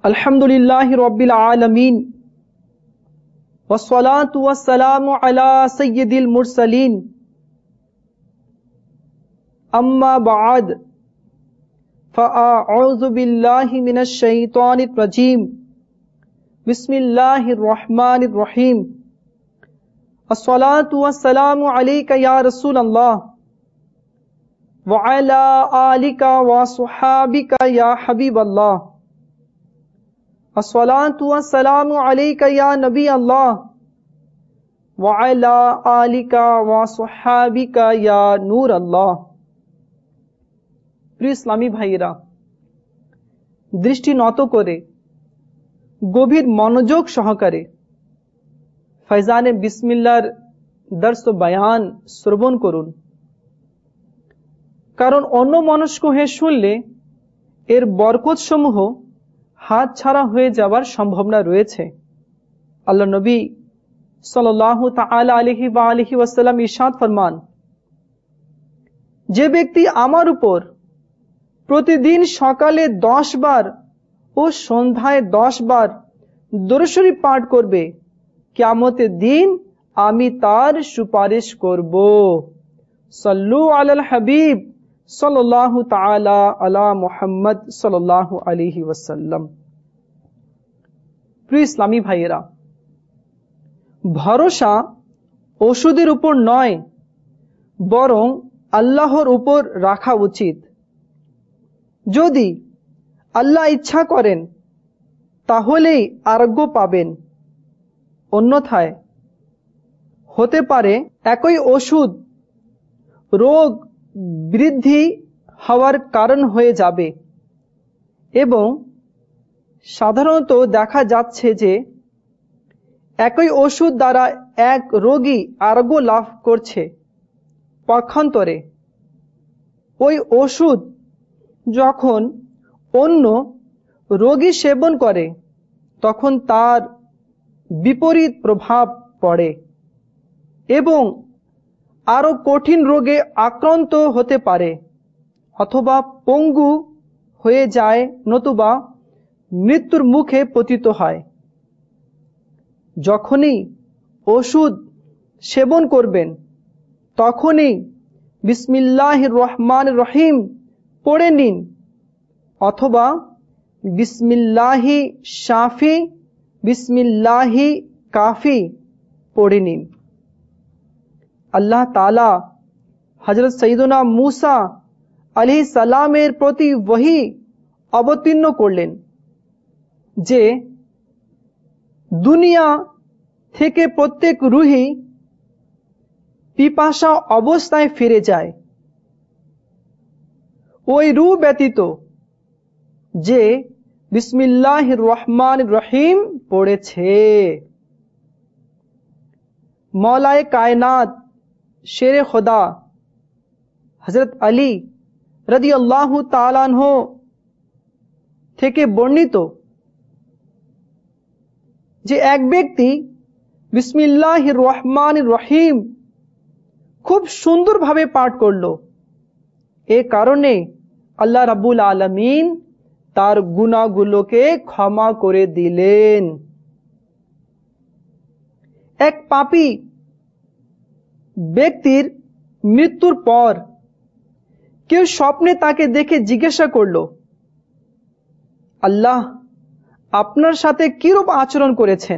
अल्हम्दुलिल्लाहि रब्बिल आलमीन वस्सलातु वस्सलामु अला सय्यिदिल मुरसलीन अम्मा बअद फ़अऊज़ु बिल्लाहि मिनश शैतानिर रजीम बिस्मिल्लाहिर रहमानिर रहीम अस्सलातु वस्सलामु अलैका या रसूलल्लाह व अला आलिका व सुहाबिका या हबीबल्लाह अस्सलातु वस्सलामु अलैका या नबी अल्लाह व अला आलिका व सुहाबिका या नूर अल्लाह। प्रिय इस्लामी भाइरा, दृष्टि নত করে গভীর মনোযোগ সহকারে ফয়জানে বিসমিল্লাহর দর্স ও বয়ান শ্রবণ করুন, কারণ অন্য মনস্ক হয়ে শুনলে এর বরকত সমূহ হাত ছাড়া হয়ে যাওয়ার সম্ভাবনা রয়েছে। আল্লাহ নবী সাল্লাল্লাহু তাআলা আলাইহি ওয়া আলিহি ওয়াসাল্লাম ইরশাদ ফরমান, যে ব্যক্তি আমার উপর প্রতিদিন সকালে 10 বার ও সন্ধ্যায় 10 বার দরুদ শরীফ পাঠ করবে, কিয়ামতের দিন আমি তার সুপারিশ করব। সাল্লু আলাল হাবিব সাল্লাল্লাহু তাআলা আলা মুহাম্মদ সাল্লাল্লাহু আলাইহি ওয়াসাল্লাম। প্রিয় ইসলামী ভাইয়েরা, ভরসা ওষুধের উপর নয়, বরং আল্লাহর উপর রাখা উচিত। যদি আল্লাহ ইচ্ছা করেন তাহলেই আরোগ্য পাবেন, অন্যথায় হতে পারে একই ওষুধ রোগ বৃদ্ধি হওয়ার কারণ হয়ে যাবে। এবং সাধারণত দেখা যাচ্ছে যে একই ওষুধ দ্বারা এক রোগী আরোগ্য লাভ করছে, পক্ষান্তরে ওই ওষুধ যখন অন্য রোগী সেবন করে তখন তার বিপরীত প্রভাব পড়ে এবং আরো কঠিন রোগে আক্রান্ত হতে পারে, অথবা পঙ্গু হয়ে যায়, নতুবা মৃত্যুর মুখে পতিত হয়। যখনই ওষুধ সেবন করবেন তখনই বিসমিল্লাহির রহমানির রহিম পড়ে নিন, অথবা বিসমিল্লাহি শাফি বিসমিল্লাহি কাফি পড়ে নিন। আল্লাহ তাআলা হযরত সাইয়্যিদুনা মূসা আলাইহিস সালামের প্রতি ওহী অবতীর্ণ করলেন যে দুনিয়া থেকে প্রত্যেক রূহই পিপাসা অবস্থায় ফিরে যায়, ওই রূহ ব্যতীত যে বিসমিল্লাহির রহমানির রহিম পড়েছে। মওলায়ে কায়নাত শেরে খোদা হযরত আলী রাদিয়াল্লাহু তাআলা আনহু থেকে বর্ণিত যে এক ব্যক্তি বিসমিল্লাহির রহমানির রহিম খুব সুন্দরভাবে পাঠ করলো, এ কারণে আল্লাহ রাব্বুল আলামিন তার গুনাহগুলোকে ক্ষমা করে দিলেন। এক পাপী ব্যক্তির মৃত্যুর পর কেউ স্বপ্নে তাকে দেখে জিজ্ঞাসা করল, আল্লাহ আপনার সাথে কিরূপ আচরণ করেছেন?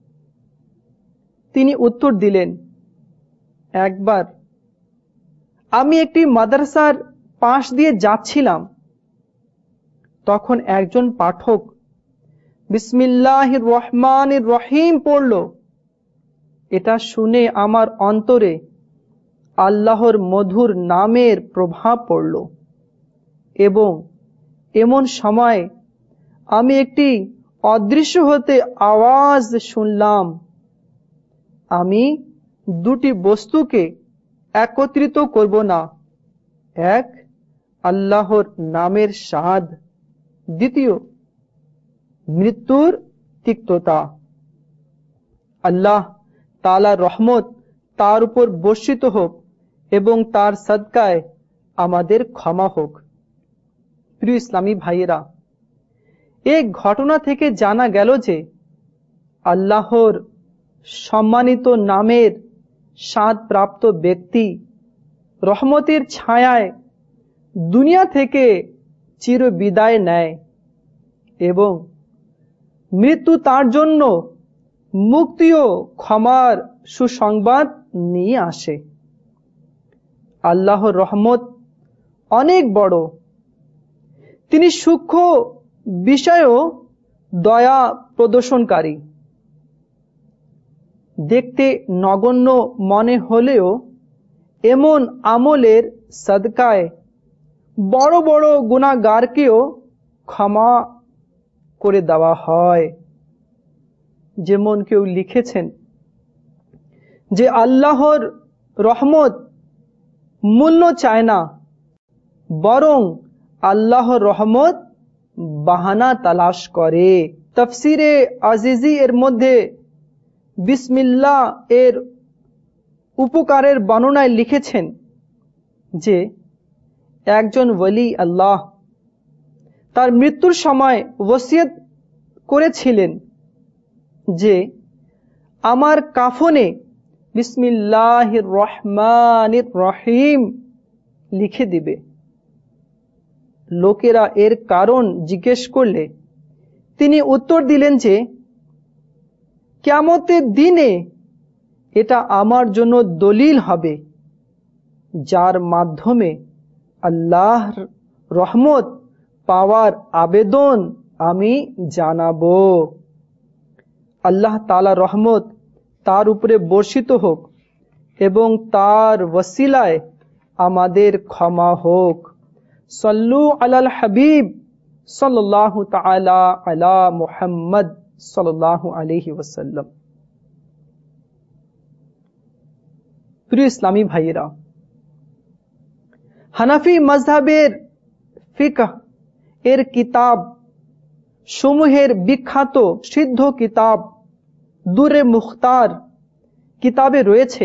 তিনি উত্তর দিলেন, একবার আমি একটি মাদ্রাসার পাশ দিয়ে যাচ্ছিলাম, তখন একজন পাঠক বিসমিল্লাহির রহমানির রহিম পড়ল। এটা শুনে আমার অন্তরে আল্লাহর মধুর নামের প্রভাব পড়ল এবং এমন সময় আমি একটি অদৃশ্য হতে আওয়াজ শুনলাম, আমি দুটি বস্তুকে একত্রিত করব না, এক আল্লাহর নামের স্বাদ, দ্বিতীয় মৃত্যুর তিক্ততা। আল্লাহ তাআলার রহমত তার উপর বর্ষিত হোক এবং তার সদকায় আমাদের ক্ষমা হোক। প্রিয় ইসলামী ভাইয়েরা, এই ঘটনা থেকে জানা গেল যে আল্লাহর সম্মানিত নামের স্বাদ প্রাপ্ত ব্যক্তি রহমতের ছায়ায় দুনিয়া থেকে চির বিদায় নেয় এবং মৃত্যু তার জন্য মুক্তি ও ক্ষমার সুসংবাদ নিয়ে আসে। আল্লাহর রহমত অনেক বড়, তিনি সূক্ষ্ম বিষয়েও দয়া প্রদর্শনকারী। দেখতে নগণ্য মনে হলেও এমন আমলের সদকায় বড় বড় গুনাহগারকেও ক্ষমা করে দেওয়া হয়। যেমন কেউ লিখেছেন যে আল্লাহর রহমত মূল্য চায় না, বরং আল্লাহর রহমত বাহানা তালাশ করে। তাফসিরে আজিজি এর মধ্যে বিসমিল্লাহ এর উপকারের বর্ণনায় লিখেছেন যে একজন ওলি আল্লাহ তার মৃত্যুর সময় ওসিয়ত করেছিলেন যে আমার কাফনে বিসমিল্লাহির রহমানির রহিম লিখে দিবে। লোকেরা এর কারণ জিজ্ঞেস করলে তিনি উত্তর দিলেন যে কিয়ামতের দিনে এটা আমার জন্য দলিল হবে, যার মাধ্যমে আল্লাহর রহমত পাওয়ার আবেদন আমি জানাবো। আল্লাহ তাআলা রহমত তার উপরে বর্ষিত হোক এবং তার ওসিলায় আমাদের ক্ষমা হোক। সাল্লু আলাল হাবিব সাল্লাল্লাহু তাআলা আলা মুহাম্মদ সাল্লাল্লাহু আলাইহি ওয়াসাল্লাম। প্রিয় ইসলামী ভাইয়েরা, হানাফি মাযহাবের ফিকহ এর কিতাব সমূহের বিখ্যাত সিদ্ধ কিতাব দুরে মুখতার কিতাবে রয়েছে,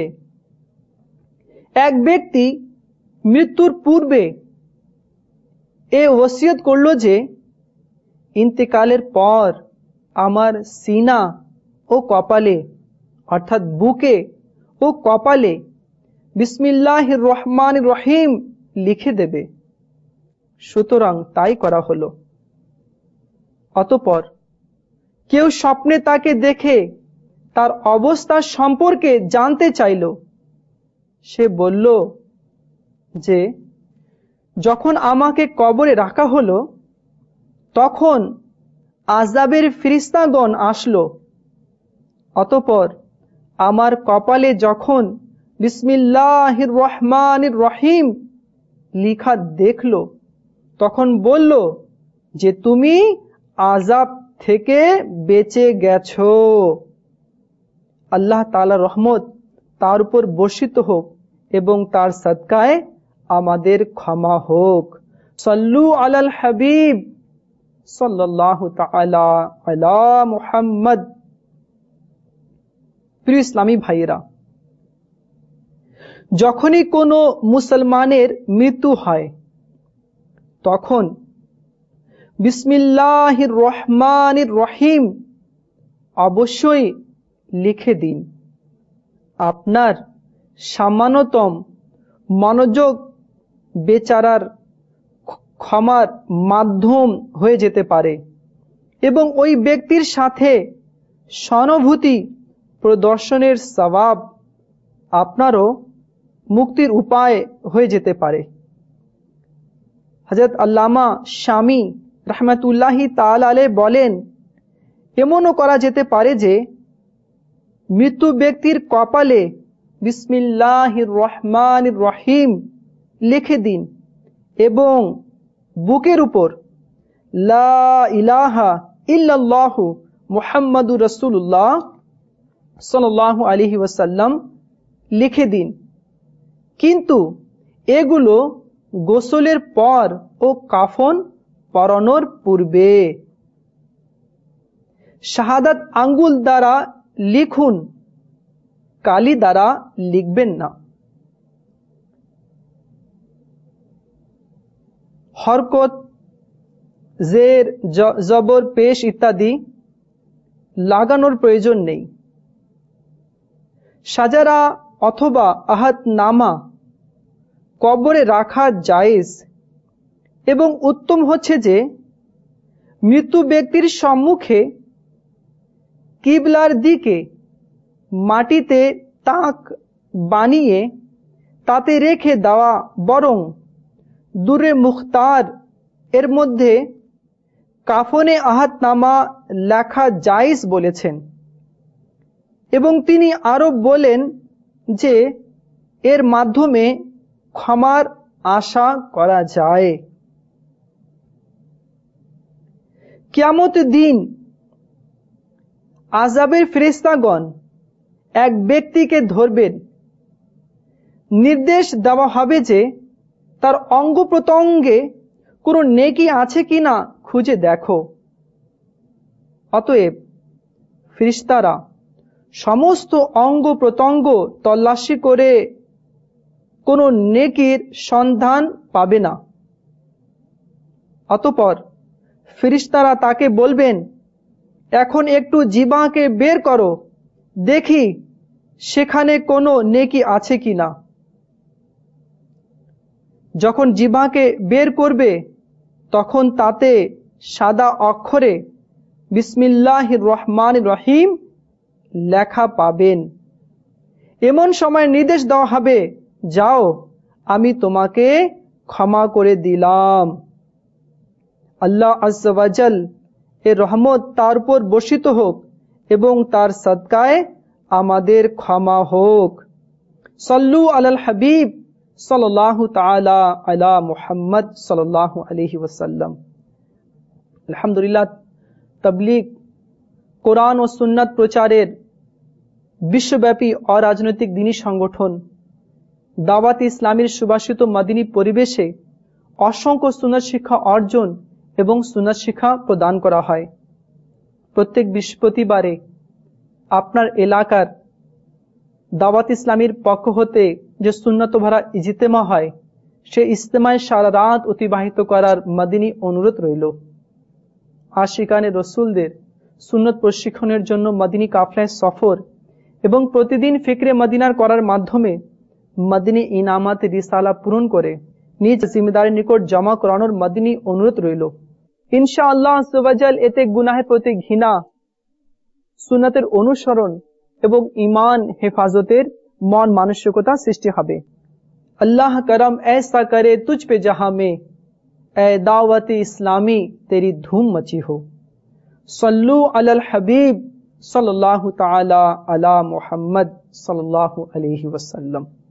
এক ব্যক্তি মৃত্যুর পূর্বে এ ওসিয়ত করল যে ইন্তেকালের পর আমার সিনা ও কপালে অর্থাৎ বুকে ও কপালে বিসমিল্লাহির রহমানির রহিম লিখে দেবে। সুতরাং তাই করা হলো। অতঃপর কেউ স্বপ্নে তাকে দেখে তার অবস্থা সম্পর্কে জানতে চাইল। সে বলল যে যখন আমাকে কবরে রাখা হলো তখন আযাবের ফেরেশতাগণ আসলো। অতঃপর আমার কপালে যখন বিসমিল্লাহির রহমানির রহিম লিখা দেখলো তখন বলল যে তুমি আযাব থেকে বেঁচে গেছো। আল্লাহ তাআলা রহমত তার উপর বর্ষিত হোক এবং তার সদকায় আমাদের ক্ষমা হোক। সাল্লু আলাল হাবিব সাল্লাল্লাহু তাআলা আলা মুহাম্মদ। প্রিয় ইসলামী ভাইয়েরা, যখনই কোনো মুসলমানের মৃত্যু হয় তখন বিসমিল্লাহির রহমানির রহিম অবশ্যই লিখে দিন। আপনার সামান্যতম মনোযোগ বেচারার ক্ষমার মাধ্যম হয়ে যেতে পারে এবং ওই ব্যক্তির সাথে সহানুভূতি প্রদর্শনের সওয়াব আপনারও মুক্তির উপায় হয়ে যেতে পারে। হযরত আল্লামা শামী রাহমাতুল্লাহি তাআলা আলাইহি বলেন, এমনও করা যেতে পারে যে মৃত্যু ব্যক্তির কপালে বিসমিল্লাহির রহমানির রহিম লিখে দিন এবং বুকের উপর লা ইলাহা ইল্লাল্লাহু মুহাম্মাদুর রাসূলুল্লাহ সাল্লাল্লাহু আলাইহি ওয়াসাল্লাম লিখে দিন। কিন্তু এগুলো গোসলের পর ও কাফন পরানোর পূর্বে। শাহাদাত আঙ্গুল দ্বারা লিখুন, কালি দ্বারা লিখবেন না। হরকত জের, জবর, পেশ ইত্যাদি লাগানোর প্রয়োজন নেই। সাজারা অথবা আহাতনামা কবরে রাখা জায়েজ এবং উত্তম হচ্ছে যে মৃত্যু ব্যক্তির সম্মুখে কিবলার দিকে মাটিতে তাক বানিয়ে তাতে রেখে দেওয়া, বরং দুরে মুখতার এর মধ্যে কাফনে আহাতনামা লেখা জায়েজ বলেছেন। এবং তিনি আরো বলেন যে এর মাধ্যমে ক্ষমার আশা করা যায়। কিয়ামত দিন আযাবের ফেরেশতাগণ এক ব্যক্তিকে ধরবেন। নির্দেশ দেওয়া হবে যে তার অঙ্গ প্রত্যঙ্গে কোনো নেকি আছে কিনা খুঁজে দেখো। অতএব ফেরেশতারা সমস্ত অঙ্গ প্রত্যঙ্গ তল্লাশি করে কোনো নেকির সন্ধান পাবে না। অতঃপর ফেরেশতারা তাকে বলবেন, এখন একটু জিহ্বাকে বের করো, দেখি সেখানে কোনো নেকি আছে কিনা। যখন জিহ্বাকে বের করবে তখন তাতে সাদা অক্ষরে বিসমিল্লাহির রহমানির রহিম লেখা পাবেন। এমন সময় নির্দেশ দেওয়া হবে, যাও, আমি তোমাকে ক্ষমা করে দিলাম। আল্লাহ আযজা ওয়া জাল এর রহমত তার উপর বর্ষিত হোক এবং তার সদকায় আমাদের ক্ষমা হোক। সাল্লু আলাল হাবিব সাল্লাল্লাহু তাআলা আলা মুহাম্মদ সাল্লাল্লাহু আলাইহি ওয়াসাল্লাম। আলহামদুলিল্লাহ, তাবলীগ, কোরআন ও সুন্নাত প্রচারের বিশ্বব্যাপী অরাজনৈতিক দ্বীনী সংগঠন দাওয়াত ইসলামীর সুবাসিত মাদিনী পরিবেশে অসংখ্য সুন্নাত শিক্ষা অর্জন এবং সুন্নাত শিক্ষা প্রদান করা হয়। প্রত্যেক বৃহস্পতিবারে আপনার এলাকার দাওয়াত ইসলামীর পক্ষ হতে যে সুন্নাত ভরা ইজতেমা হয়, সে ইজতেমায় সারা রাত অতিবাহিত করার মাদিনী অনুরোধ রইল। আশিকানে রসুলদের সুন্নত প্রশিক্ষণের জন্য মাদিনী কাফলায় সফর এবং প্রতিদিন ফিকরে মদিনার করার মাধ্যমে মাদিনী ইনামাত রিসালা পূরণ করে নিজ জিম্মেদারির নিকট জমা করানোর মাদিনী অনুরোধ রইল। ইনশাআল্লাহ সুবহানাল এতে গুনাহের প্রতি ঘৃণা, সুন্নতের অনুসরণ এবং ঈমান হেফাজতের মন মানসিকতা সৃষ্টি হবে। আল্লাহ করম ऐसा करे तुझ पे जहां में ए दावत इस्लामी तेरी धूम मची हो। सल्लू अलल हबीब सल्लल्लाहु ताला अला मुहम्मद सल्लल्लाहु अलैहि वसल्लम।